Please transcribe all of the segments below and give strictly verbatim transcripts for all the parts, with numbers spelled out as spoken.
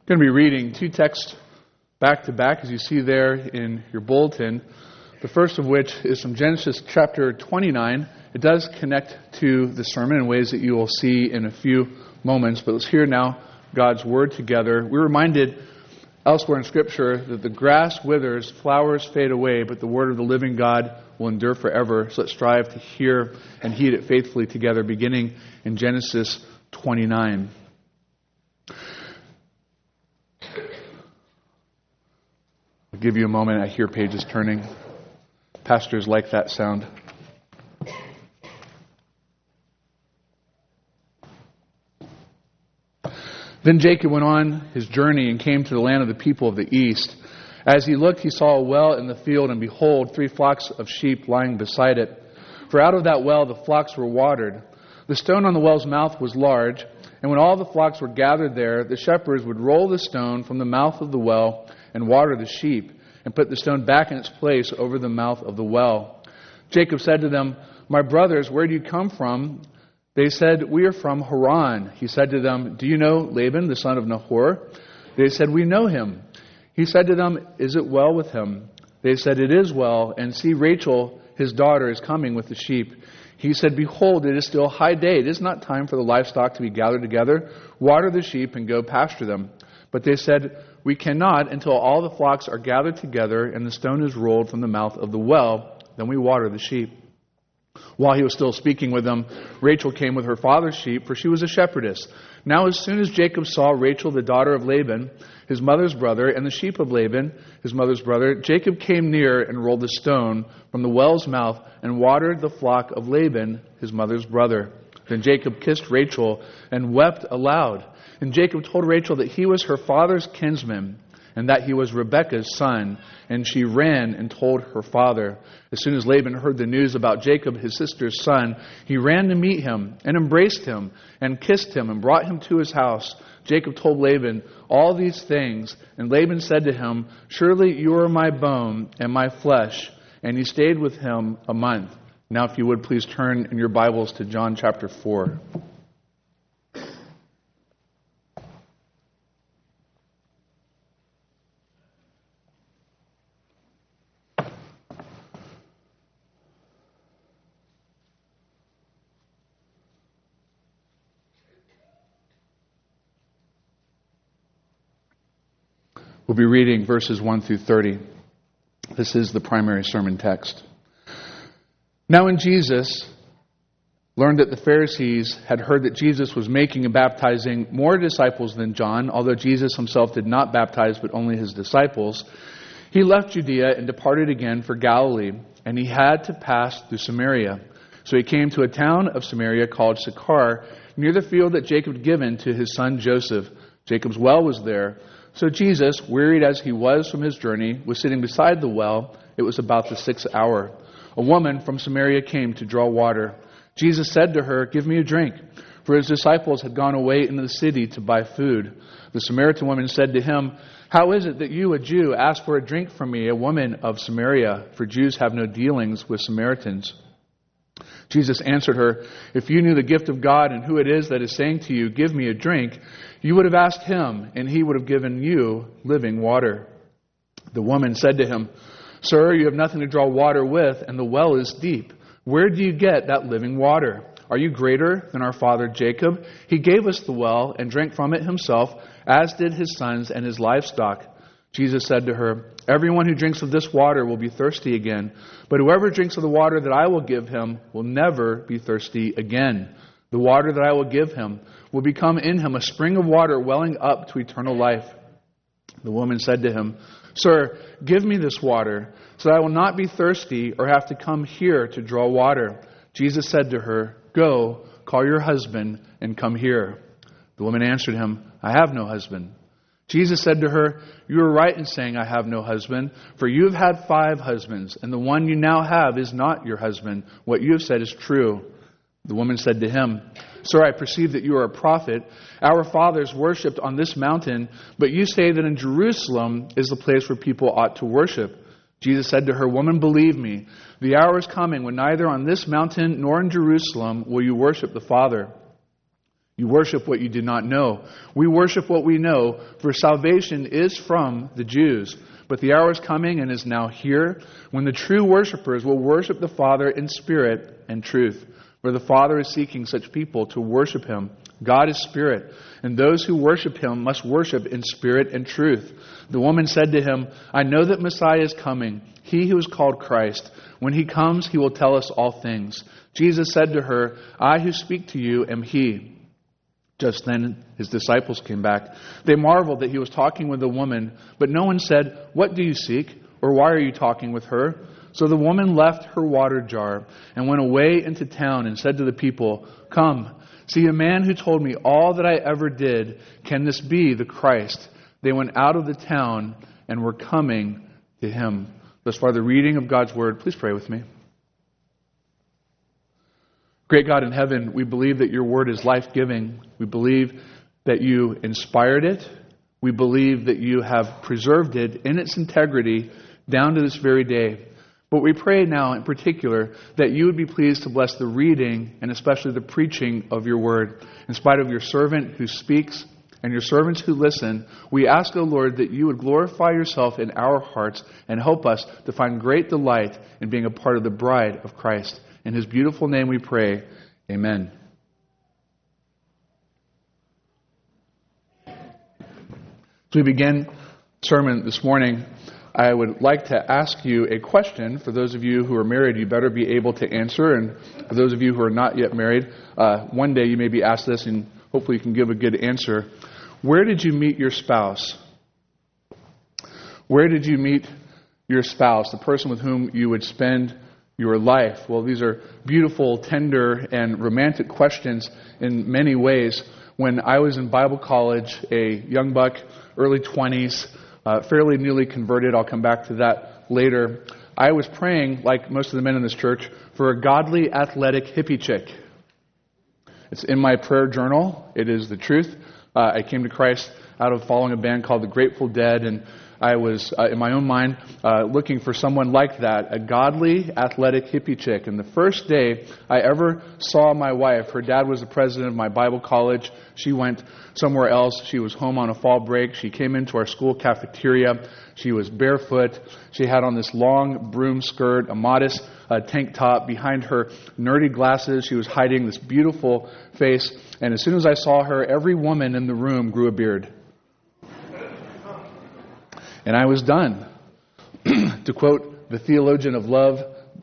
I'm going to be reading two texts back to back, as you see there in your bulletin. The first of which is from Genesis chapter twenty-nine. It does connect to the sermon in ways that you will see in a few moments, but let's hear now God's Word together. We're reminded elsewhere in Scripture that the grass withers, flowers fade away, but the Word of the living God will endure forever. So let's strive to hear and heed it faithfully together, beginning in Genesis twenty-nine. I'll give you a moment. I hear pages turning. Pastors like that sound. Then Jacob went on his journey and came to the land of the people of the east. As he looked, he saw a well in the field, and behold, three flocks of sheep lying beside it. For out of that well the flocks were watered. The stone on the well's mouth was large, and when all the flocks were gathered there, the shepherds would roll the stone from the mouth of the well and water the sheep, and put the stone back in its place over the mouth of the well. Jacob said to them, "My brothers, where do you come from?" They said, "We are from Haran." He said to them, "Do you know Laban, the son of Nahor?" They said, "We know him." He said to them, "Is it well with him?" They said, "It is well, and see, Rachel, his daughter, is coming with the sheep." He said, "Behold, it is still high day. It is not time for the livestock to be gathered together. Water the sheep and go pasture them." But they said, "We cannot until all the flocks are gathered together and the stone is rolled from the mouth of the well. Then we water the sheep." While he was still speaking with them, Rachel came with her father's sheep, for she was a shepherdess. Now as soon as Jacob saw Rachel, the daughter of Laban, his mother's brother, and the sheep of Laban, his mother's brother, Jacob came near and rolled the stone from the well's mouth and watered the flock of Laban, his mother's brother. Then Jacob kissed Rachel and wept aloud. And Jacob told Rachel that he was her father's kinsman, and that he was Rebekah's son. And she ran and told her father. As soon as Laban heard the news about Jacob, his sister's son, he ran to meet him and embraced him and kissed him and brought him to his house. Jacob told Laban all these things, and Laban said to him, "Surely you are my bone and my flesh." And he stayed with him a month. Now if you would please turn in your Bibles to John chapter four. We'll be reading verses one through thirty. This is the primary sermon text. Now when Jesus learned that the Pharisees had heard that Jesus was making and baptizing more disciples than John, although Jesus himself did not baptize but only his disciples, he left Judea and departed again for Galilee, and he had to pass through Samaria. So he came to a town of Samaria called Sychar, near the field that Jacob had given to his son Joseph. Jacob's well was there. So Jesus, wearied as he was from his journey, was sitting beside the well. It was about the sixth hour. A woman from Samaria came to draw water. Jesus said to her, "Give me a drink," for his disciples had gone away into the city to buy food. The Samaritan woman said to him, "How is it that you, a Jew, ask for a drink from me, a woman of Samaria? For Jews have no dealings with Samaritans." Jesus answered her, "If you knew the gift of God and who it is that is saying to you, 'Give me a drink,' you would have asked him, and he would have given you living water." The woman said to him, "Sir, you have nothing to draw water with, and the well is deep. Where do you get that living water? Are you greater than our father Jacob? He gave us the well and drank from it himself, as did his sons and his livestock." Jesus said to her, "Everyone who drinks of this water will be thirsty again, but whoever drinks of the water that I will give him will never be thirsty again. The water that I will give him will become in him a spring of water welling up to eternal life." The woman said to him, "Sir, give me this water, so that I will not be thirsty or have to come here to draw water." Jesus said to her, "Go, call your husband and come here." The woman answered him, "I have no husband." Jesus said to her, "You are right in saying, 'I have no husband,' for you have had five husbands, and the one you now have is not your husband. What you have said is true." The woman said to him, "Sir, I perceive that you are a prophet. Our fathers worshipped on this mountain, but you say that in Jerusalem is the place where people ought to worship." Jesus said to her, "Woman, believe me, the hour is coming when neither on this mountain nor in Jerusalem will you worship the Father. You worship what you do not know. We worship what we know, for salvation is from the Jews. But the hour is coming and is now here when the true worshipers will worship the Father in spirit and truth. For the Father is seeking such people to worship Him. God is spirit, and those who worship Him must worship in spirit and truth. The woman said to Him, I know that Messiah is coming, He who is called Christ. When He comes, He will tell us all things. Jesus said to her, I who speak to you am He. Just then His disciples came back. They marveled that He was talking with the woman, but no one said, What do you seek? Or why are you talking with her? So the woman left her water jar and went away into town and said to the people, Come, see a man who told me all that I ever did. Can this be the Christ? They went out of the town and were coming to Him. Thus far the reading of God's Word. Please pray with me. Great God in heaven, we believe that your Word is life-giving. We believe that you inspired it. We believe that you have preserved it in its integrity down to this very day. But we pray now in particular that you would be pleased to bless the reading and especially the preaching of your Word. In spite of your servant who speaks and your servants who listen, we ask, O Lord, that you would glorify yourself in our hearts and help us to find great delight in being a part of the bride of Christ. In His beautiful name we pray, amen. As we begin sermon this morning, I would like to ask you a question. For those of you who are married, you better be able to answer. And for those of you who are not yet married, uh, one day you may be asked this and hopefully you can give a good answer. Where did you meet your spouse? Where did you meet your spouse, the person with whom you would spend your life? Well, these are beautiful, tender, and romantic questions in many ways. When I was in Bible college, a young buck, early twenties, uh, fairly newly converted, I'll come back to that later, I was praying, like most of the men in this church, for a godly, athletic hippie chick. It's in my prayer journal. It is the truth. Uh, I came to Christ out of following a band called the Grateful Dead, and I was, uh, in my own mind, uh, looking for someone like that, a godly, athletic hippie chick. And the first day I ever saw my wife, her dad was the president of my Bible college. She went somewhere else. She was home on a fall break. She came into our school cafeteria. She was barefoot. She had on this long broom skirt, a modest uh, tank top. Behind her nerdy glasses, she was hiding this beautiful face. And as soon as I saw her, every woman in the room grew a beard. And I was done. To quote the theologian of love,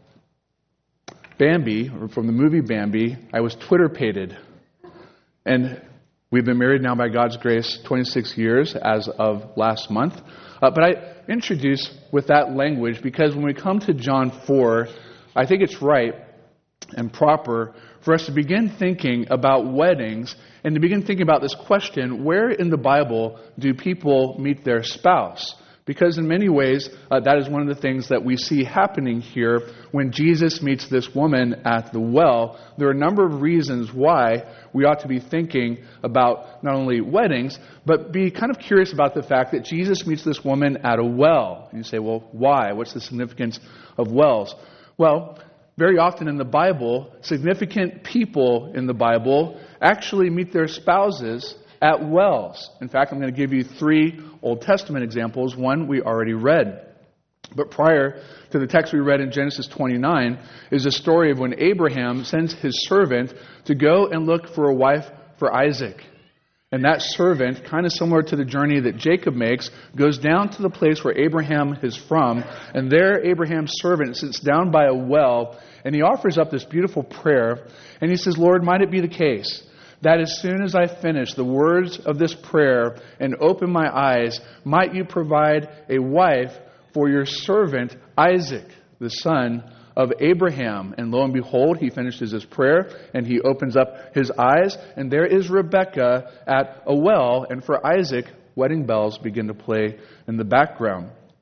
Bambi, or from the movie Bambi, I was Twitter-pated. And we've been married now by God's grace twenty-six years as of last month. Uh, but I introduce with that language because when we come to John four, I think it's right and proper for us to begin thinking about weddings and to begin thinking about this question, where in the Bible do people meet their spouse? Because in many ways, uh, that is one of the things that we see happening here when Jesus meets this woman at the well. There are a number of reasons why we ought to be thinking about not only weddings, but be kind of curious about the fact that Jesus meets this woman at a well. And you say, well, why? What's the significance of wells? Well, very often in the Bible, significant people in the Bible actually meet their spouses at wells. In fact, I'm going to give you three Old Testament examples. One we already read. But prior to the text we read in Genesis twenty-nine is a story of when Abraham sends his servant to go and look for a wife for Isaac. And that servant, kind of similar to the journey that Jacob makes, goes down to the place where Abraham is from. And there Abraham's servant sits down by a well and he offers up this beautiful prayer. And he says, Lord, might it be the case that as soon as I finish the words of this prayer and open my eyes, might you provide a wife for your servant Isaac, the son of Abraham. And lo and behold, he finishes his prayer and he opens up his eyes, and there is Rebekah at a well, and for Isaac, wedding bells begin to play in the background.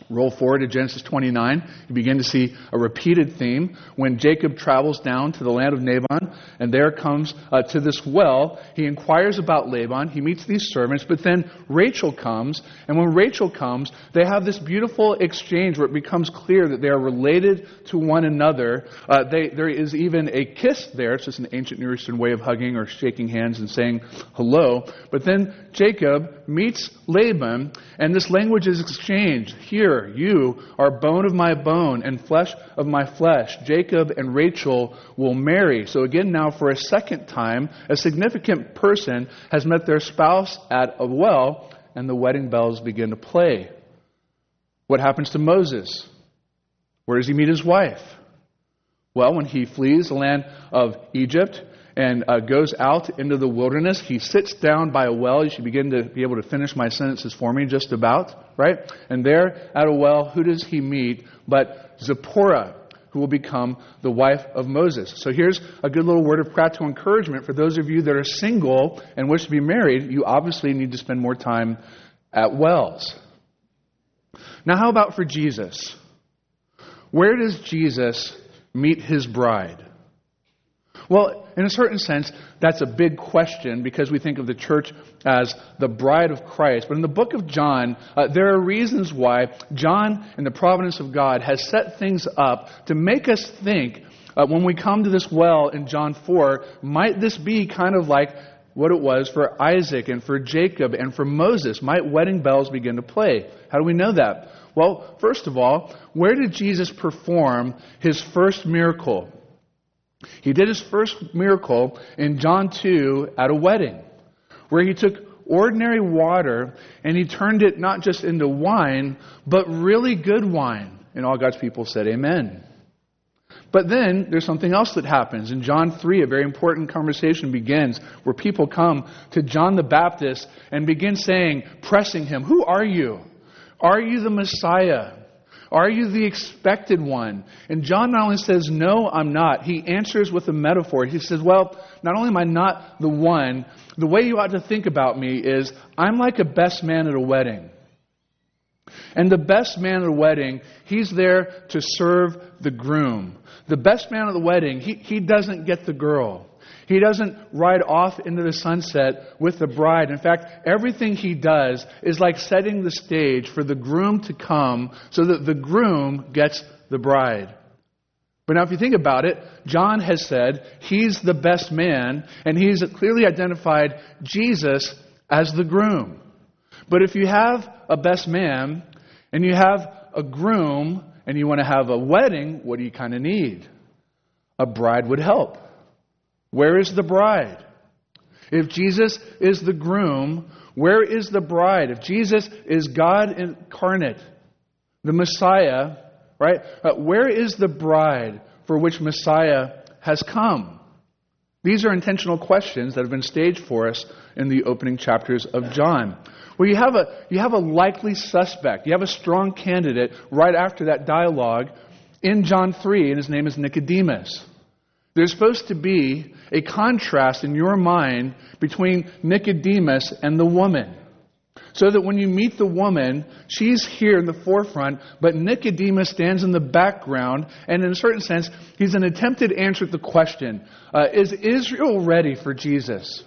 Roll forward to Genesis twenty-nine. You begin to see a repeated theme. When Jacob travels down to the land of Laban, and there comes uh, to this well, he inquires about Laban. He meets these servants, but then Rachel comes. And when Rachel comes, they have this beautiful exchange where it becomes clear that they are related to one another. Uh, they, there is even a kiss there. It's just an ancient Near Eastern way of hugging or shaking hands and saying hello. But then Jacob meets Laban, and this language is exchanged. Here, you are bone of my bone and flesh of my flesh. Jacob and Rachel will marry. So again, now for a second time, a significant person has met their spouse at a well, and the wedding bells begin to play. What happens to Moses? Where does he meet his wife? Well, when he flees the land of Egypt and uh, goes out into the wilderness, he sits down by a well. You should begin to be able to finish my sentences for me just about, right? And there at a well, who does he meet but Zipporah, who will become the wife of Moses. So here's a good little word of practical encouragement for those of you that are single and wish to be married. You obviously need to spend more time at wells. Now, how about for Jesus? Where does Jesus meet his bride? Well, in a certain sense, that's a big question because we think of the church as the bride of Christ. But in the book of John, uh, there are reasons why John, in the providence of God, has set things up to make us think, uh, when we come to this well in John four, might this be kind of like what it was for Isaac and for Jacob and for Moses? Might wedding bells begin to play? How do we know that? Well, first of all, where did Jesus perform his first miracle? He did his first miracle in John two at a wedding, where he took ordinary water and he turned it not just into wine, but really good wine. And all God's people said, amen. But then there's something else that happens. In John three, a very important conversation begins where people come to John the Baptist and begin saying, pressing him, who are you? Are you the Messiah? Are you the expected one? And John not only says, no, I'm not. He answers with a metaphor. He says, well, not only am I not the one, the way you ought to think about me is I'm like a best man at a wedding. And the best man at a wedding, he's there to serve the groom. The best man at the wedding, he, he doesn't get the girl. He doesn't ride off into the sunset with the bride. In fact, everything he does is like setting the stage for the groom to come so that the groom gets the bride. But now if you think about it, John has said he's the best man, and he's clearly identified Jesus as the groom. But if you have a best man and you have a groom and you want to have a wedding, what do you kind of need? A bride would help. Where is the bride? If Jesus is the groom, where is the bride? If Jesus is God incarnate, the Messiah, right? Uh, where is the bride for which Messiah has come? These are intentional questions that have been staged for us in the opening chapters of John. Well, you have a you have a likely suspect. You have a strong candidate right after that dialogue in John three, and his name is Nicodemus. There's supposed to be a contrast in your mind between Nicodemus and the woman. So that when you meet the woman, she's here in the forefront, but Nicodemus stands in the background, and in a certain sense, he's an attempted answer to the question, uh, is Israel ready for Jesus?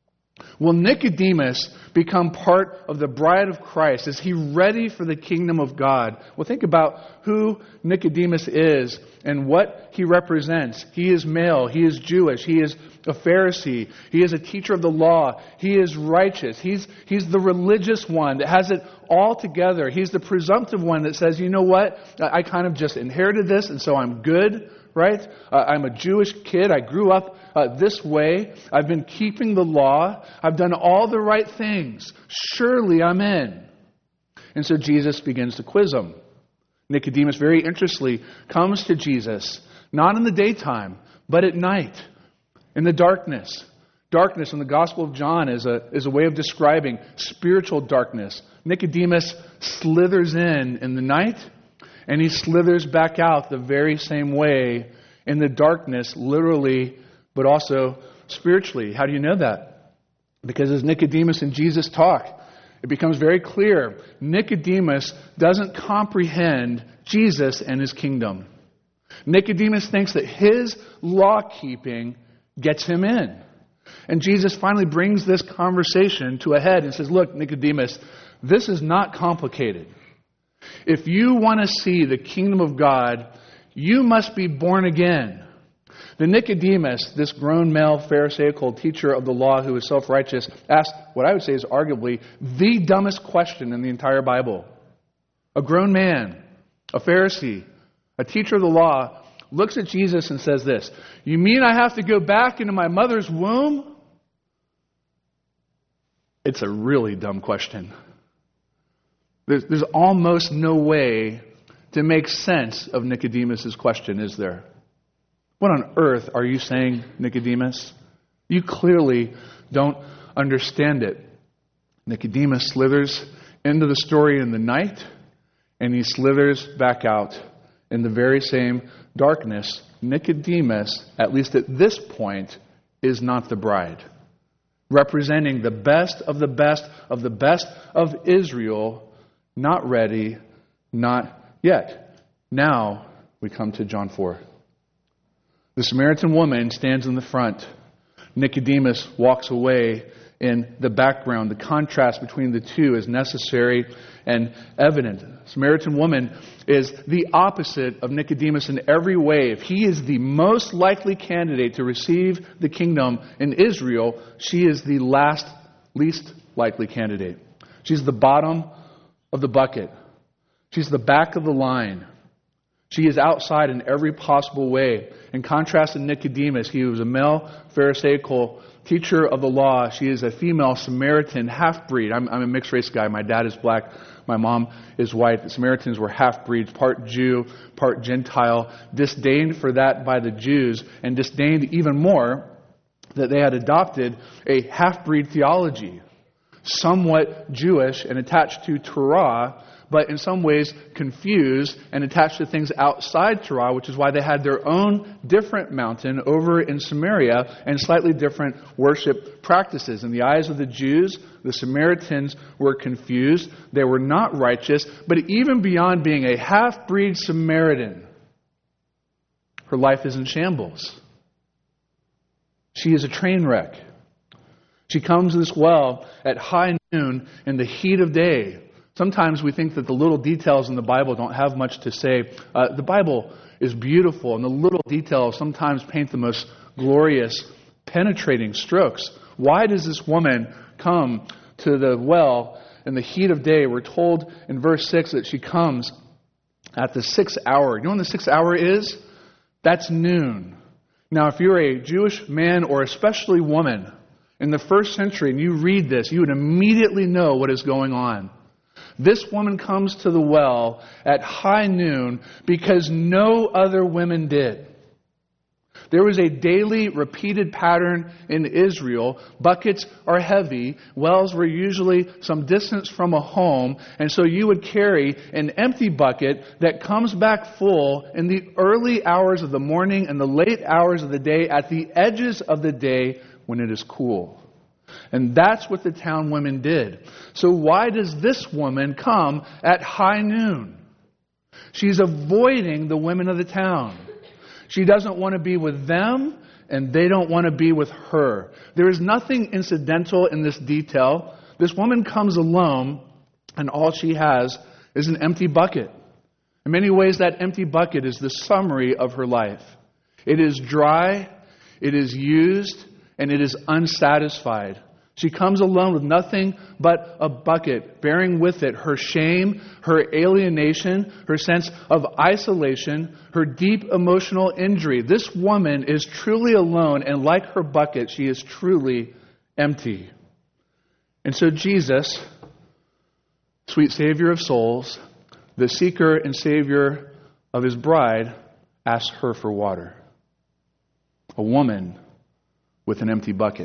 Will Nicodemus become part of the bride of Christ? Is he ready for the kingdom of God? Well, think about who Nicodemus is and what he represents. He is male. He is Jewish. He is a Pharisee. He is a teacher of the law. He is righteous. He's, he's the religious one that has it all together. He's the presumptive one that says, you know what? I kind of just inherited this, and so I'm good. Right? Uh, I'm a Jewish kid. I grew up uh, this way. I've been keeping the law. I've done all the right things. Surely I'm in. And so Jesus begins to quiz him. Nicodemus, very interestingly, comes to Jesus, not in the daytime, but at night, in the darkness. Darkness in the Gospel of John is a, is a way of describing spiritual darkness. Nicodemus slithers in in the night, and he slithers back out the very same way in the darkness, literally, but also spiritually. How do you know that? Because as Nicodemus and Jesus talk, it becomes very clear Nicodemus doesn't comprehend Jesus and his kingdom. Nicodemus thinks that his law-keeping gets him in. And Jesus finally brings this conversation to a head and says, look, Nicodemus, this is not complicated. If you want to see the kingdom of God, you must be born again. The Nicodemus, this grown male Pharisaical teacher of the law who is self-righteous, asked what I would say is arguably the dumbest question in the entire Bible. A grown man, a Pharisee, a teacher of the law, looks at Jesus and says this, you mean I have to go back into my mother's womb? It's a really dumb question. There's, there's almost no way to make sense of Nicodemus' question, is there? What on earth are you saying, Nicodemus? You clearly don't understand it. Nicodemus slithers into the story in the night, and he slithers back out in the very same darkness. Nicodemus, at least at this point, is not the bride. Representing the best of the best of the best of Israel, not ready, not yet. Now we come to John four. The Samaritan woman stands in the front. Nicodemus walks away in the background. The contrast between the two is necessary and evident. The Samaritan woman is the opposite of Nicodemus in every way. If he is the most likely candidate to receive the kingdom in Israel, she is the last, least likely candidate. She's the bottom of the bucket. She's the back of the line. She is outside in every possible way. In contrast to Nicodemus, he was a male Pharisaical teacher of the law. She is a female Samaritan half-breed. I'm, I'm a mixed-race guy. My dad is black. My mom is white. The Samaritans were half-breeds, part Jew, part Gentile, disdained for that by the Jews, and disdained even more that they had adopted a half-breed theology, somewhat Jewish and attached to Torah, but in some ways confused and attached to things outside Torah, which is why they had their own different mountain over in Samaria and slightly different worship practices. In the eyes of the Jews, the Samaritans were confused. They were not righteous, but even beyond being a half-breed Samaritan, her life is in shambles. She is a train wreck. She comes to this well at high noon in the heat of day. Sometimes we think that the little details in the Bible don't have much to say. Uh, the Bible is beautiful, and the little details sometimes paint the most glorious, penetrating strokes. Why does this woman come to the well in the heat of day? We're told in verse six that she comes at the sixth hour. You know when the sixth hour is? That's noon. Now, if you're a Jewish man or especially woman in the first century and you read this, you would immediately know what is going on. This woman comes to the well at high noon because no other women did. There was a daily repeated pattern in Israel. Buckets are heavy. Wells were usually some distance from a home. And so you would carry an empty bucket that comes back full in the early hours of the morning and the late hours of the day at the edges of the day when it is cool. And that's what the town women did. So why does this woman come at high noon? She's avoiding the women of the town. She doesn't want to be with them, and they don't want to be with her. There is nothing incidental in this detail. This woman comes alone, and all she has is an empty bucket. In many ways, that empty bucket is the summary of her life. It is dry, it is used, and it is unsatisfied. She comes alone with nothing but a bucket, bearing with it her shame, her alienation, her sense of isolation, her deep emotional injury. This woman is truly alone, and like her bucket, she is truly empty. And so Jesus, sweet Savior of souls, the seeker and Savior of his bride, asks her for water. A woman with an empty bucket.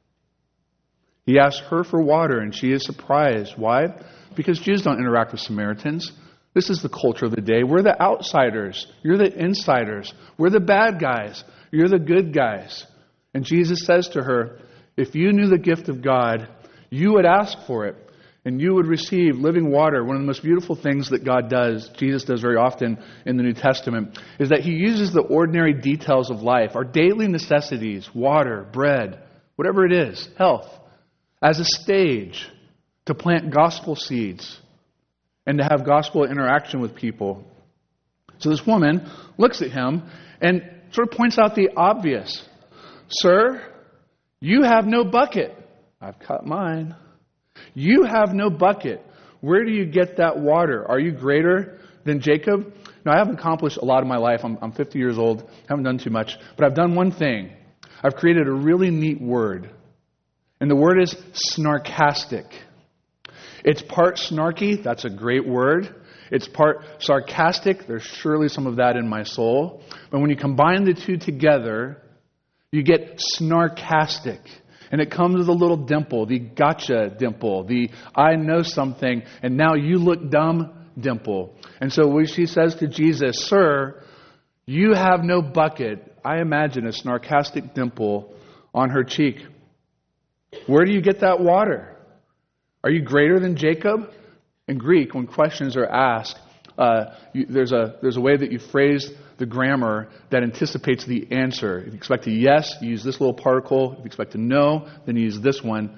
He asks her for water, and she is surprised. Why? Because Jews don't interact with Samaritans. This is the culture of the day. We're the outsiders. You're the insiders. We're the bad guys. You're the good guys. And Jesus says to her, if you knew the gift of God, you would ask for it, and you would receive living water. One of the most beautiful things that God does, Jesus does very often in the New Testament, is that he uses the ordinary details of life, our daily necessities, water, bread, whatever it is, health, as a stage to plant gospel seeds and to have gospel interaction with people. So this woman looks at him and sort of points out the obvious. Sir, you have no bucket. I've cut mine. You have no bucket. Where do you get that water? Are you greater than Jacob? Now, I haven't accomplished a lot in my life. I'm, I'm fifty years old. Haven't done too much. But I've done one thing. I've created a really neat word. And the word is snarkastic. It's part snarky. That's a great word. It's part sarcastic. There's surely some of that in my soul. But when you combine the two together, you get snarkastic. And it comes with a little dimple, the gotcha dimple, the I know something and now you look dumb dimple. And so when she says to Jesus, Sir, you have no bucket, I imagine a snarkastic dimple on her cheek. Where do you get that water? Are you greater than Jacob? In Greek, when questions are asked, uh, you, there's a there's a way that you phrase the grammar that anticipates the answer. If you expect a yes, you use this little particle. If you expect a no, then you use this one.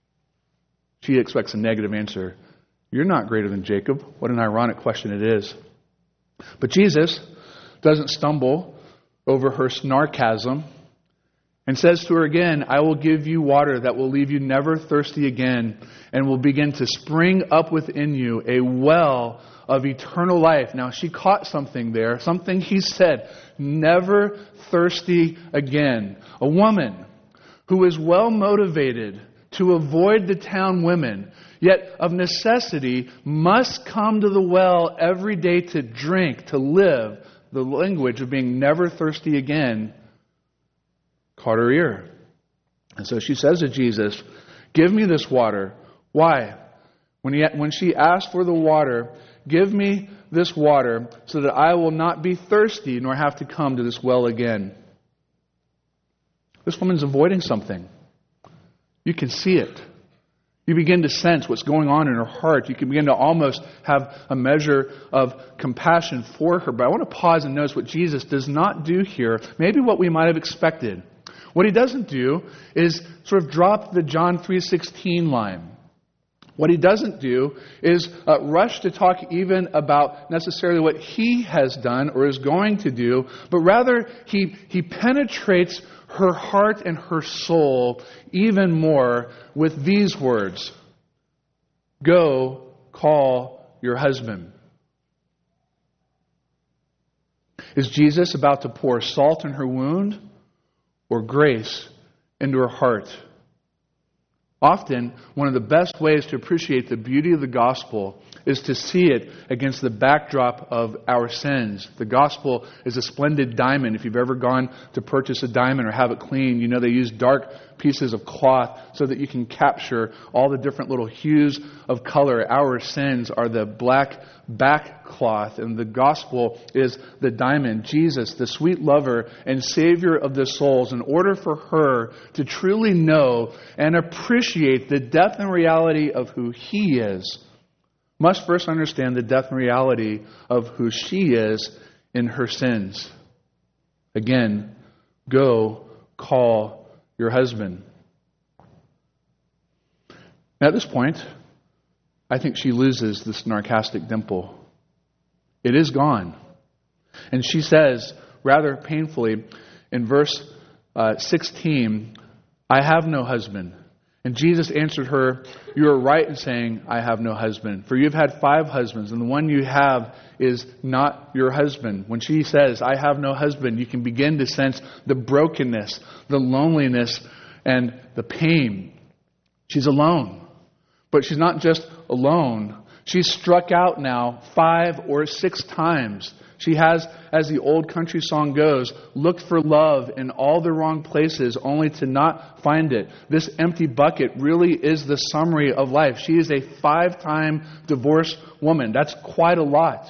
She expects a negative answer. You're not greater than Jacob. What an ironic question it is. But Jesus doesn't stumble over her snarkasm and says to her again, I will give you water that will leave you never thirsty again and will begin to spring up within you a well of eternal life. Now, she caught something there, something he said, never thirsty again. A woman who is well motivated to avoid the town women, yet of necessity must come to the well every day to drink, to live, the language of being never thirsty again, caught her ear. And so she says to Jesus, give me this water. Why? When, he, when she asked for the water, give me this water so that I will not be thirsty nor have to come to this well again. This woman's avoiding something. You can see it. You begin to sense what's going on in her heart. You can begin to almost have a measure of compassion for her. But I want to pause and notice what Jesus does not do here. Maybe what we might have expected. What he doesn't do is sort of drop the John three sixteen line. What he doesn't do is uh, rush to talk even about necessarily what he has done or is going to do, but rather he, he penetrates her heart and her soul even more with these words. Go, call your husband. Is Jesus about to pour salt in her wound or grace into her heart? Often, one of the best ways to appreciate the beauty of the gospel is to see it against the backdrop of our sins. The gospel is a splendid diamond. If you've ever gone to purchase a diamond or have it cleaned, you know they use dark pieces of cloth so that you can capture all the different little hues of color. Our sins are the black back cloth, and the gospel is the diamond. Jesus, the sweet lover and Savior of the souls, in order for her to truly know and appreciate the depth and reality of who He is, must first understand the depth and reality of who she is in her sins. Again, go call your husband. At this point, I think she loses this sarcastic dimple. It is gone. And she says, rather painfully, in verse uh, sixteen, I have no husband. And Jesus answered her, you are right in saying, I have no husband. For you have had five husbands, and the one you have is not your husband. When she says, I have no husband, you can begin to sense the brokenness, the loneliness, and the pain. She's alone. But she's not just alone. She's struck out now five or six times. She has, as the old country song goes, looked for love in all the wrong places only to not find it. This empty bucket really is the summary of life. She is a five-time divorced woman. That's quite a lot.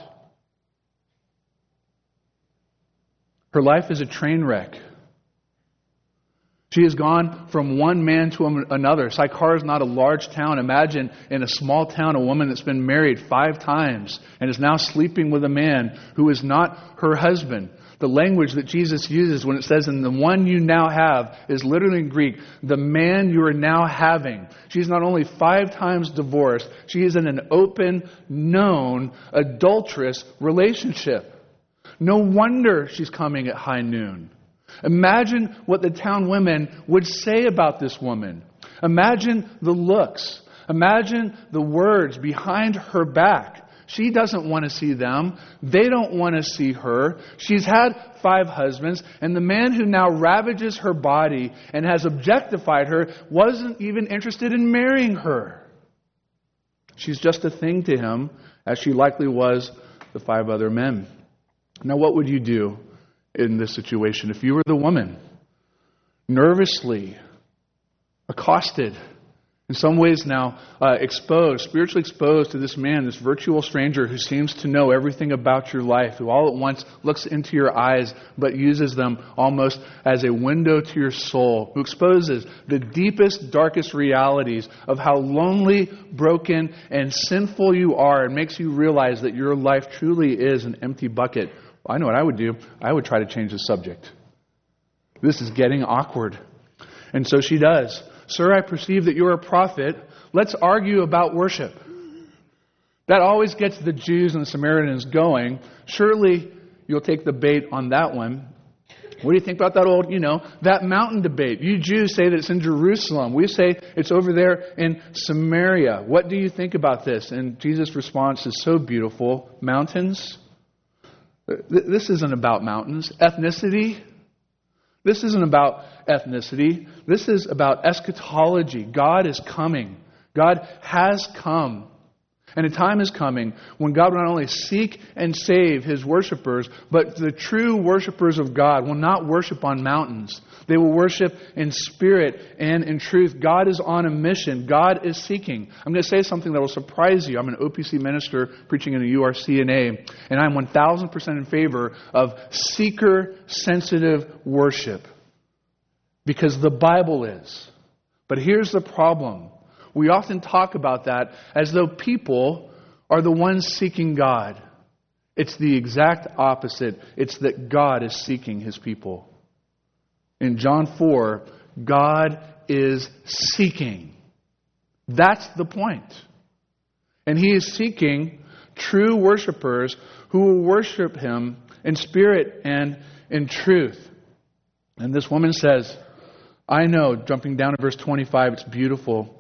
Her life is a train wreck. She has gone from one man to another. Sychar is not a large town. Imagine in a small town a woman that's been married five times and is now sleeping with a man who is not her husband. The language that Jesus uses when it says, "and the one you now have," is literally in Greek, the man you are now having. She's not only five times divorced, she is in an open, known, adulterous relationship. No wonder she's coming at high noon. Imagine what the town women would say about this woman. Imagine the looks. Imagine the words behind her back. She doesn't want to see them. They don't want to see her. She's had five husbands, and the man who now ravages her body and has objectified her wasn't even interested in marrying her. She's just a thing to him, as she likely was the five other men. Now, what would you do in this situation if you were the woman? Nervously accosted, in some ways now uh, exposed, spiritually exposed to this man, this virtual stranger who seems to know everything about your life, who all at once looks into your eyes but uses them almost as a window to your soul, who exposes the deepest, darkest realities of how lonely, broken, and sinful you are, and makes you realize that your life truly is an empty bucket. Well, I know what I would do. I would try to change the subject. This is getting awkward. And so she does. "Sir, I perceive that you're a prophet. Let's argue about worship." That always gets the Jews and the Samaritans going. Surely you'll take the bait on that one. What do you think about that old, you know, that mountain debate? You Jews say that it's in Jerusalem. We say it's over there in Samaria. What do you think about this? And Jesus' response is so beautiful. Mountains? This isn't about mountains. Ethnicity? This isn't about ethnicity. This is about eschatology. God is coming. God has come. And a time is coming when God will not only seek and save His worshipers, but the true worshipers of God will not worship on mountains. They will worship in spirit and in truth. God is on a mission. God is seeking. I'm going to say something that will surprise you. I'm an O P C minister preaching in a U R C N A, and I'm one thousand percent in favor of seeker-sensitive worship. Because the Bible is. But here's the problem. We often talk about that as though people are the ones seeking God. It's the exact opposite. It's that God is seeking His people. In John four, God is seeking. That's the point. And He is seeking true worshipers who will worship Him in spirit and in truth. And this woman says, I know, jumping down to verse twenty-five, it's beautiful.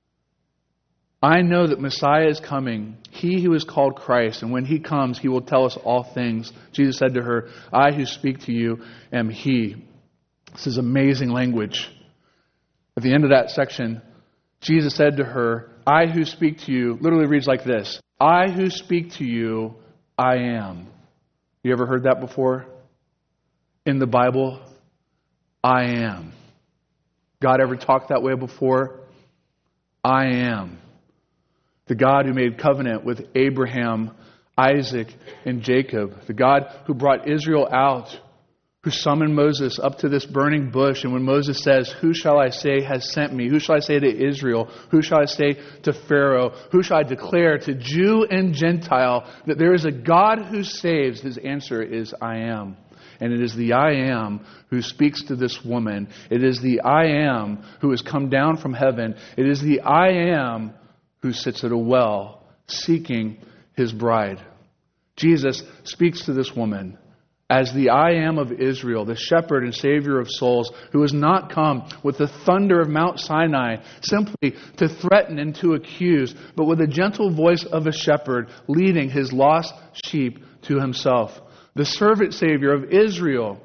I know that Messiah is coming, He who is called Christ, and when He comes, He will tell us all things. Jesus said to her, I who speak to you am He. This is amazing language. At the end of that section, Jesus said to her, I who speak to you, literally reads like this, I who speak to you, I am. You ever heard that before? In the Bible, I am. God ever talked that way before? I am. The God who made covenant with Abraham, Isaac, and Jacob. The God who brought Israel out, who summoned Moses up to this burning bush. And when Moses says, who shall I say has sent me? Who shall I say to Israel? Who shall I say to Pharaoh? Who shall I declare to Jew and Gentile that there is a God who saves? His answer is, I am. And it is the I am who speaks to this woman. It is the I am who has come down from heaven. It is the I am who sits at a well seeking His bride. Jesus speaks to this woman as the I am of Israel, the shepherd and savior of souls, who has not come with the thunder of Mount Sinai simply to threaten and to accuse, but with the gentle voice of a shepherd leading His lost sheep to Himself. The servant Savior of Israel,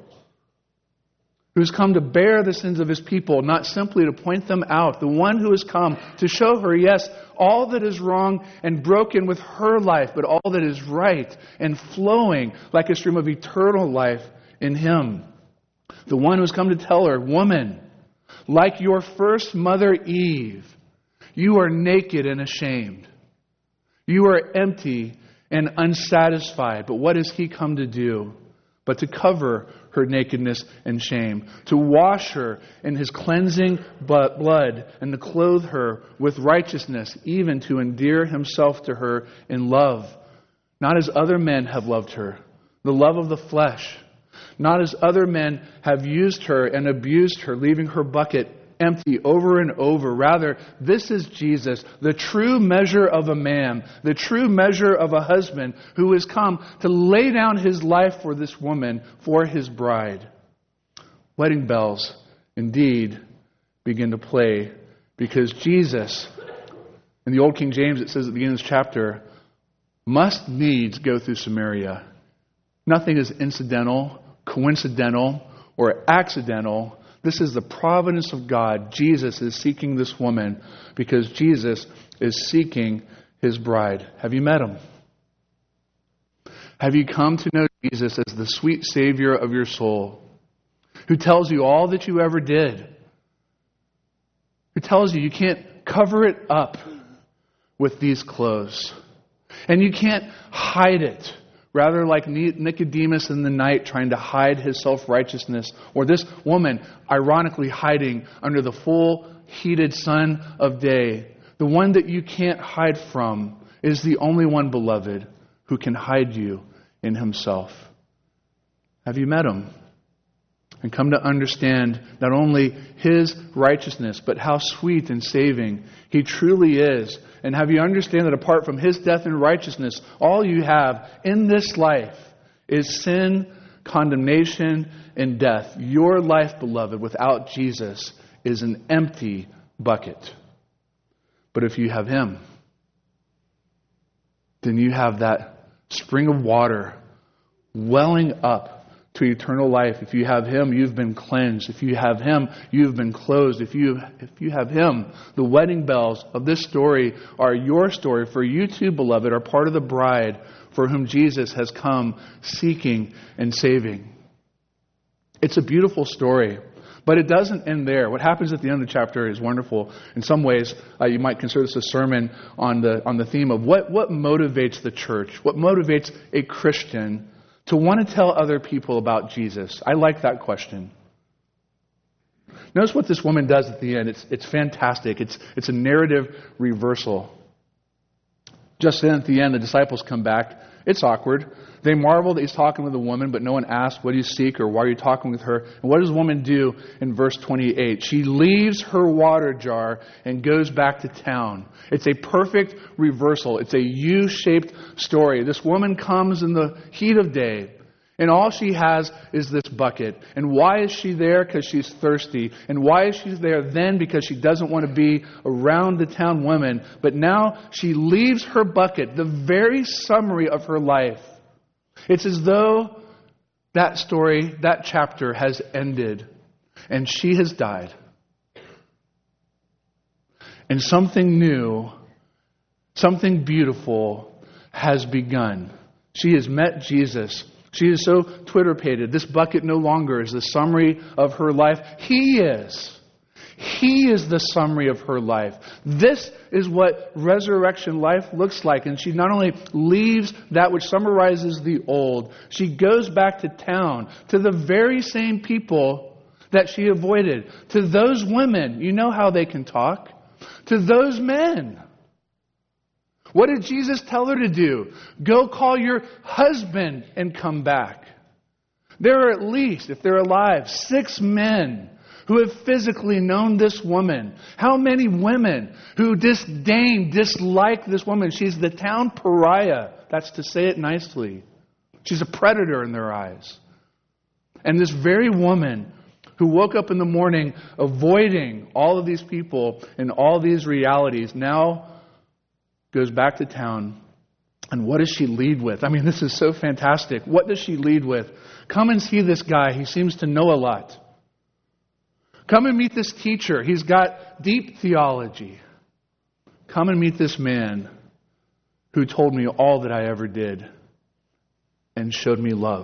who's come to bear the sins of His people, not simply to point them out. The one who has come to show her, yes, all that is wrong and broken with her life, but all that is right and flowing like a stream of eternal life in Him. The one who's come to tell her, woman, like your first mother Eve, you are naked and ashamed. You are empty and unsatisfied. But what has He come to do? But to cover her nakedness and shame, to wash her in his cleansing blood, and to clothe her with righteousness, even to endear himself to her in love, not as other men have loved her, the love of the flesh, not as other men have used her and abused her, leaving her bucket empty over and over. Rather, this is Jesus, the true measure of a man, the true measure of a husband who has come to lay down his life for this woman, for his bride. Wedding bells, indeed, begin to play because Jesus, in the Old King James, it says at the beginning of this chapter, must needs go through Samaria. Nothing is incidental, coincidental, or accidental. This is the providence of God. Jesus is seeking this woman because Jesus is seeking his bride. Have you met him? Have you come to know Jesus as the sweet Savior of your soul, who tells you all that you ever did, who tells you you can't cover it up with these clothes, and you can't hide it? Rather, like Nicodemus in the night trying to hide his self-righteousness, or this woman ironically hiding under the full heated sun of day, the one that you can't hide from is the only one, beloved, who can hide you in himself. Have you met him? And come to understand not only his righteousness, but how sweet and saving he truly is. And have you understand that apart from his death and righteousness, all you have in this life is sin, condemnation, and death. Your life, beloved, without Jesus is an empty bucket. But if you have him, then you have that spring of water welling up to eternal life. If you have him, you've been cleansed. If you have him, you've been closed. If you if you have him, the wedding bells of this story are your story. For you too, beloved, are part of the bride for whom Jesus has come seeking and saving. It's a beautiful story, but it doesn't end there. What happens at the end of the chapter is wonderful. In some ways, uh, you might consider this a sermon on the on the theme of what, what motivates the church, what motivates a Christian to want to tell other people about Jesus. I like that question. Notice what this woman does at the end. It's it's fantastic. It's it's a narrative reversal. Just then at the end, the disciples come back. It's awkward. They marvel that he's talking with a woman, but no one asks, what do you seek, or why are you talking with her? And what does the woman do in verse twenty-eight? She leaves her water jar and goes back to town. It's a perfect reversal. It's a U-shaped story. This woman comes in the heat of day, and all she has is this bucket. And why is she there? Because she's thirsty. And why is she there then? Because she doesn't want to be around the town women. But now she leaves her bucket, the very summary of her life. It's as though that story, that chapter has ended and she has died. And something new, something beautiful has begun. She has met Jesus. She is so Twitter-pated. This bucket no longer is the summary of her life. He is. He is the summary of her life. This is what resurrection life looks like. And she not only leaves that which summarizes the old, she goes back to town, to the very same people that she avoided, to those women. You know how they can talk. To those men. What did Jesus tell her to do? Go call your husband and come back. There are at least, if they're alive, six men who have physically known this woman. How many women who disdain, dislike this woman? She's the town pariah. That's to say it nicely. She's a predator in their eyes. And this very woman who woke up in the morning avoiding all of these people and all these realities now goes back to town. And what does she lead with? I mean, this is so fantastic. What does she lead with? Come and see this guy. He seems to know a lot. Come and meet this teacher. He's got deep theology. Come and meet this man who told me all that I ever did and showed me love.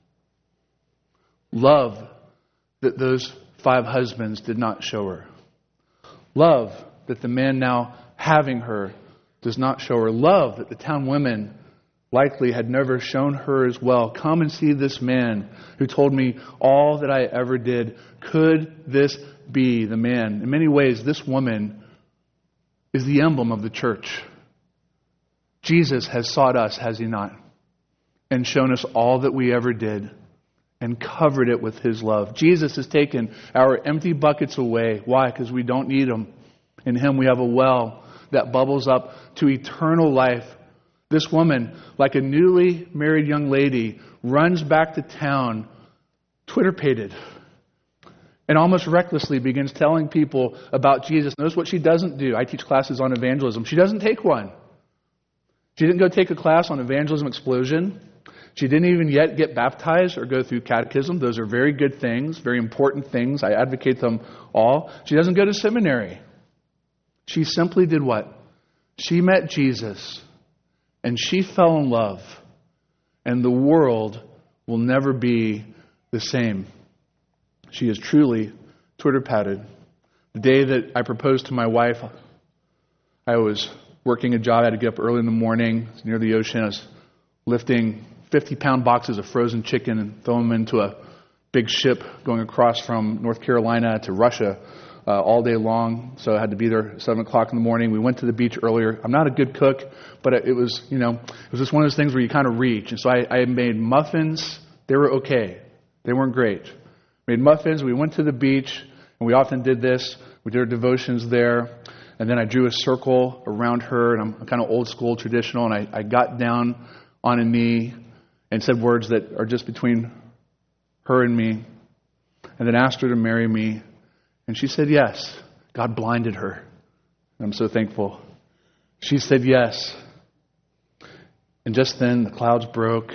Love that those five husbands did not show her. Love that the man now having her does not show her. Love that the town women likely had never shown her as well, come and see this man who told me all that I ever did. Could this be the man? In many ways, this woman is the emblem of the church. Jesus has sought us, has he not? And shown us all that we ever did and covered it with his love. Jesus has taken our empty buckets away. Why? Because we don't need them. In him we have a well that bubbles up to eternal life. This woman, like a newly married young lady, runs back to town, Twitter-pated, and almost recklessly begins telling people about Jesus. Notice what she doesn't do. I teach classes on evangelism. She doesn't take one. She didn't go take a class on evangelism explosion. She didn't even yet get baptized or go through catechism. Those are very good things, very important things. I advocate them all. She doesn't go to seminary. She simply did what? She met Jesus. And she fell in love, and the world will never be the same. She is truly Twitter-pated. The day that I proposed to my wife, I was working a job. I had to get up early in the morning near the ocean. I was lifting fifty-pound boxes of frozen chicken and throwing them into a big ship going across from North Carolina to Russia uh, all day long. So I had to be there at seven o'clock in the morning. We went to the beach earlier. I'm not a good cook, but it was, you know, it was just one of those things where you kind of reach. And so I, I made muffins. They were okay. They weren't great. Made muffins. We went to the beach, and we often did this. We did our devotions there. And then I drew a circle around her, and I'm kind of old school, traditional, and I, I got down on a knee and said words that are just between her and me, and then asked her to marry me. And she said yes. God blinded her. And I'm so thankful. She said yes. And just then the clouds broke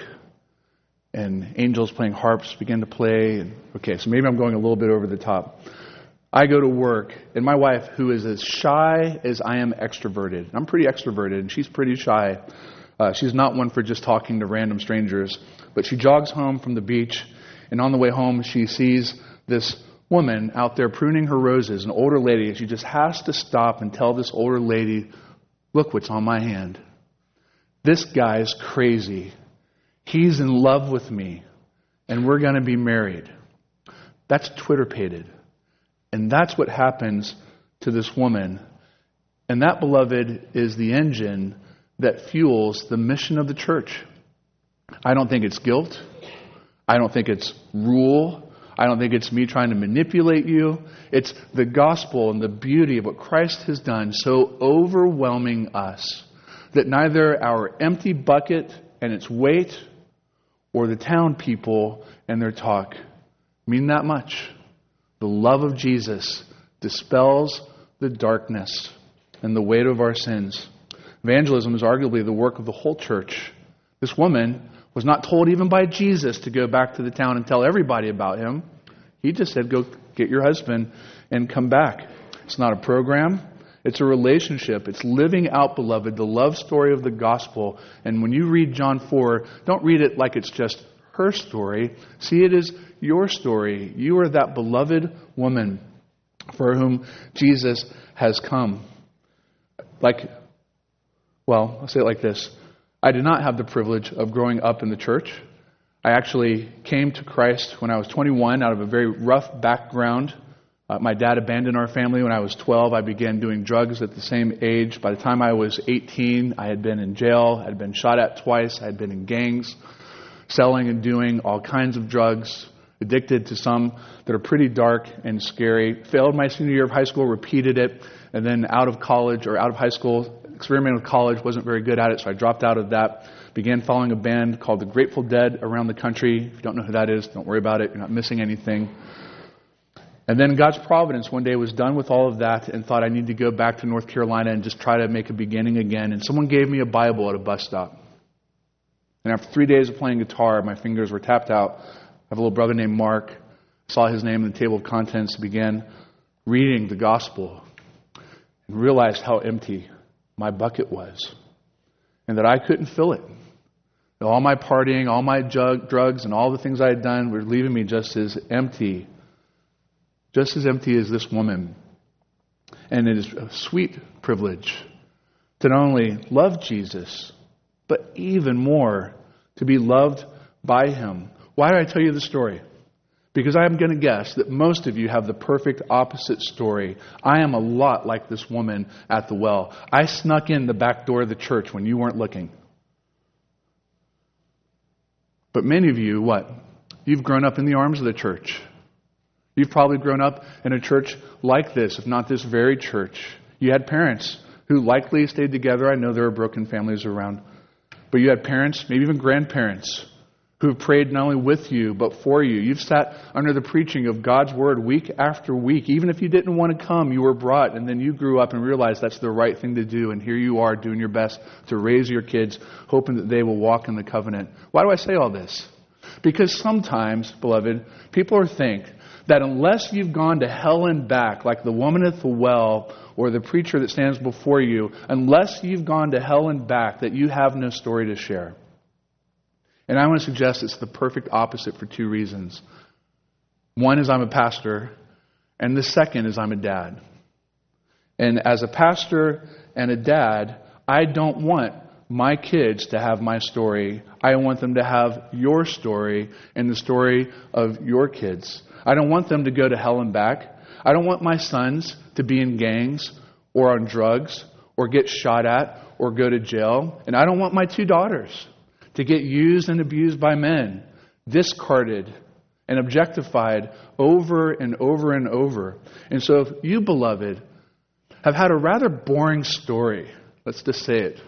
and angels playing harps began to play. And, okay, so maybe I'm going a little bit over the top. I go to work, and my wife, who is as shy as I am extroverted, I'm pretty extroverted, and she's pretty shy. Uh, she's not one for just talking to random strangers, but she jogs home from the beach, and on the way home, she sees this woman out there pruning her roses, an older lady, and she just has to stop and tell this older lady, look what's on my hand. This guy's crazy. He's in love with me, and we're going to be married. That's Twitter-pated. And that's what happens to this woman. And that, beloved, is the engine that fuels the mission of the church. I don't think it's guilt. I don't think it's rule. I don't think it's me trying to manipulate you. It's the gospel and the beauty of what Christ has done so overwhelming us that neither our empty bucket and its weight or the town people and their talk mean that much. The love of Jesus dispels the darkness and the weight of our sins. Evangelism is arguably the work of the whole church. This woman was not told even by Jesus to go back to the town and tell everybody about him. He just said, go get your husband and come back. It's not a program. It's a relationship. It's living out, beloved, the love story of the gospel. And when you read John four, don't read it like it's just her story. See it as your story. You are that beloved woman for whom Jesus has come. Like, well, I'll say it like this. I did not have the privilege of growing up in the church. I actually came to Christ when I was twenty-one out of a very rough background. Uh, my dad abandoned our family when I was twelve. I began doing drugs at the same age. By the time I was eighteen, I had been in jail. I had been shot at twice. I had been in gangs, selling and doing all kinds of drugs, addicted to some that are pretty dark and scary. Failed my senior year of high school, repeated it, and then out of college or out of high school, experimented with college, wasn't very good at it, so I dropped out of that. Began following a band called the Grateful Dead around the country. If you don't know who that is, don't worry about it. You're not missing anything. And then God's providence one day was done with all of that and thought I need to go back to North Carolina and just try to make a beginning again. And someone gave me a Bible at a bus stop. And after three days of playing guitar, my fingers were tapped out. I have a little brother named Mark. Saw his name in the table of contents, began reading the gospel, and realized how empty my bucket was, and that I couldn't fill it. All my partying, all my jug, drugs, and all the things I had done were leaving me just as empty, just as empty as this woman. And it is a sweet privilege to not only love Jesus, but even more to be loved by Him. Why do I tell you the story? Because I'm going to guess that most of you have the perfect opposite story. I am a lot like this woman at the well. I snuck in the back door of the church when you weren't looking. But many of you, what? You've grown up in the arms of the church. You've probably grown up in a church like this, if not this very church. You had parents who likely stayed together. I know there are broken families around. But you had parents, maybe even grandparents, who have prayed not only with you, but for you. You've sat under the preaching of God's Word week after week. Even if you didn't want to come, you were brought, and then you grew up and realized that's the right thing to do, and here you are doing your best to raise your kids, hoping that they will walk in the covenant. Why do I say all this? Because sometimes, beloved, people are think that unless you've gone to hell and back, like the woman at the well or the preacher that stands before you, unless you've gone to hell and back, that you have no story to share. And I want to suggest it's the perfect opposite for two reasons. One is I'm a pastor, and the second is I'm a dad. And as a pastor and a dad, I don't want my kids to have my story. I want them to have your story and the story of your kids. I don't want them to go to hell and back. I don't want my sons to be in gangs or on drugs or get shot at or go to jail. And I don't want my two daughters to get used and abused by men, discarded and objectified over and over and over. And so if you, beloved, have had a rather boring story, let's just say it,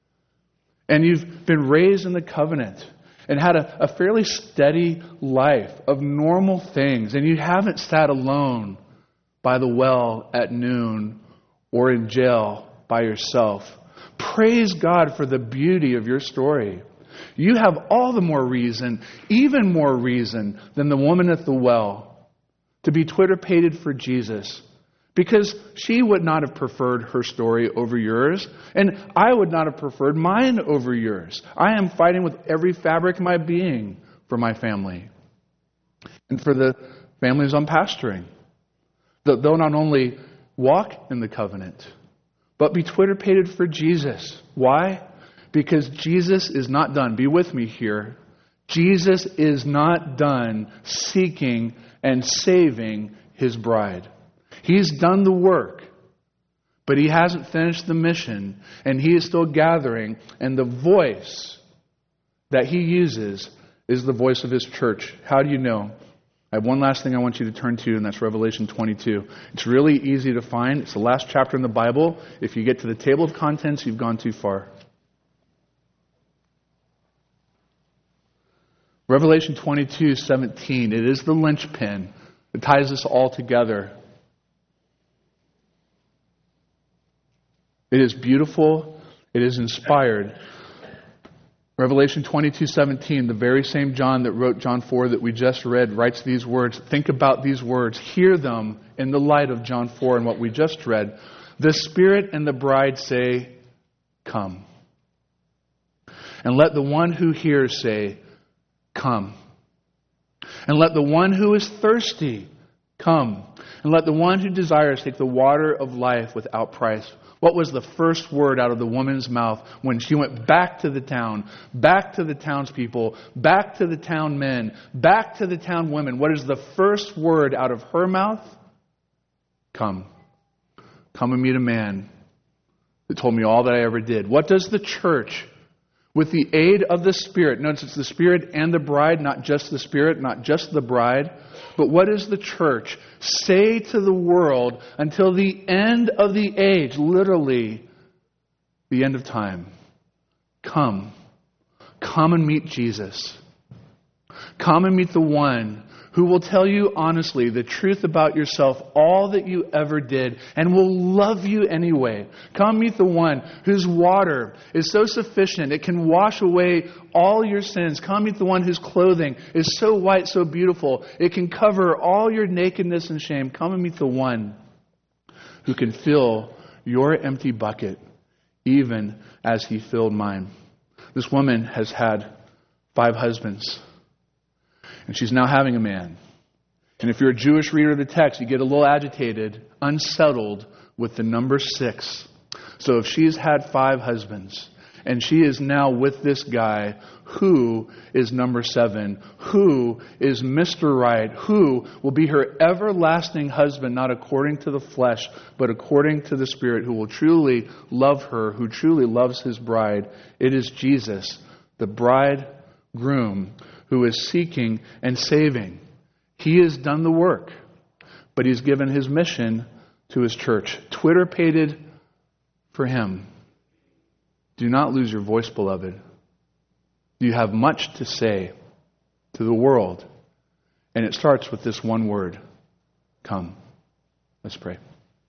and you've been raised in the covenant and had a, a fairly steady life of normal things, and you haven't sat alone by the well at noon or in jail by yourself, praise God for the beauty of your story. You have all the more reason, even more reason than the woman at the well, to be Twitter-pated for Jesus. Because she would not have preferred her story over yours, and I would not have preferred mine over yours. I am fighting with every fabric of my being for my family. And for the families I'm pastoring. That they'll not only walk in the covenant, but be Twitter-pated for Jesus. Why? Because Jesus is not done. Be with me here. Jesus is not done seeking and saving His bride. He's done the work, but He hasn't finished the mission, and He is still gathering, and the voice that He uses is the voice of His church. How do you know? I have one last thing I want you to turn to, and that's Revelation twenty-two. It's really easy to find. It's the last chapter in the Bible. If you get to the table of contents, you've gone too far. Revelation twenty-two seventeen. It is the linchpin that ties us all together. It is beautiful. It is inspired. Revelation twenty-two seventeen, the very same John that wrote John four that we just read, writes these words. Think about these words. Hear them in the light of John four and what we just read. The Spirit and the bride say, come. And let the one who hears say, come. And let the one who is thirsty come. And let the one who desires take the water of life without price. What was the first word out of the woman's mouth when she went back to the town, back to the townspeople, back to the town men, back to the town women? What is the first word out of her mouth? Come. Come and meet a man that told me all that I ever did. What does the church, with the aid of the Spirit, notice it's the Spirit and the bride, not just the Spirit, not just the bride, but what does the church say to the world until the end of the age, literally the end of time? Come. Come and meet Jesus. Come and meet the one who will tell you honestly the truth about yourself, all that you ever did, and will love you anyway. Come meet the one whose water is so sufficient it can wash away all your sins. Come meet the one whose clothing is so white, so beautiful, it can cover all your nakedness and shame. Come and meet the one who can fill your empty bucket, even as He filled mine. This woman has had five husbands. And she's now having a man. And if you're a Jewish reader of the text, you get a little agitated, unsettled with the number six. So if she's had five husbands, And she is now with this guy who is number seven, who is Mister Right, who will be her everlasting husband, not according to the flesh, but according to the Spirit, who will truly love her, who truly loves his bride. It is Jesus, the bridegroom, who is seeking and saving. He has done the work, but he's given his mission to his church. Twitter pated for him. Do not lose your voice, beloved. You have much to say to the world. And it starts with this one word. Come. Let's pray.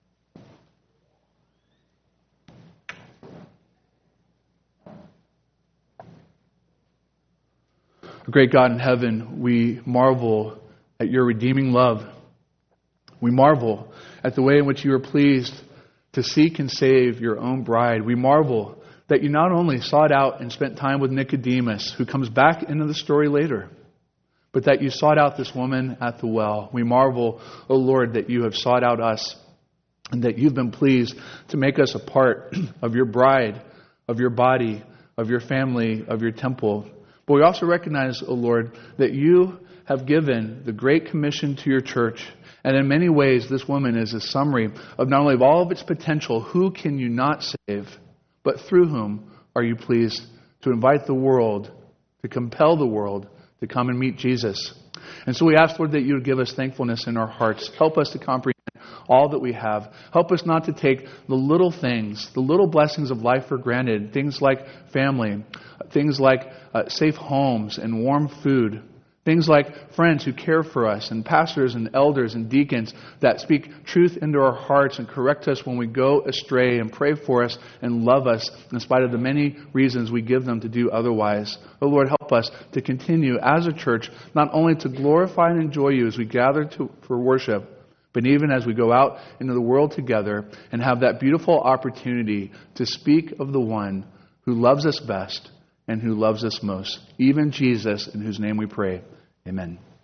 Great God in heaven, we marvel at your redeeming love. We marvel at the way in which you are pleased to seek and save your own bride. We marvel that you not only sought out and spent time with Nicodemus, who comes back into the story later, but that you sought out this woman at the well. We marvel, O Lord, that you have sought out us and that you've been pleased to make us a part of your bride, of your body, of your family, of your temple. But we also recognize, O Lord, that you have given the Great Commission to your church. And in many ways, this woman is a summary of not only of all of its potential, who can you not save, but through whom are you pleased to invite the world, to compel the world to come and meet Jesus. And so we ask, Lord, that you would give us thankfulness in our hearts. Help us to comprehend all that we have. Help us not to take the little things, the little blessings of life for granted. Things like family, things like uh, safe homes and warm food. Things like friends who care for us and pastors and elders and deacons that speak truth into our hearts and correct us when we go astray and pray for us and love us in spite of the many reasons we give them to do otherwise. Oh Lord, help us to continue as a church not only to glorify and enjoy you as we gather to, for worship, but even as we go out into the world together and have that beautiful opportunity to speak of the one who loves us best and who loves us most, even Jesus, in whose name we pray. Amen.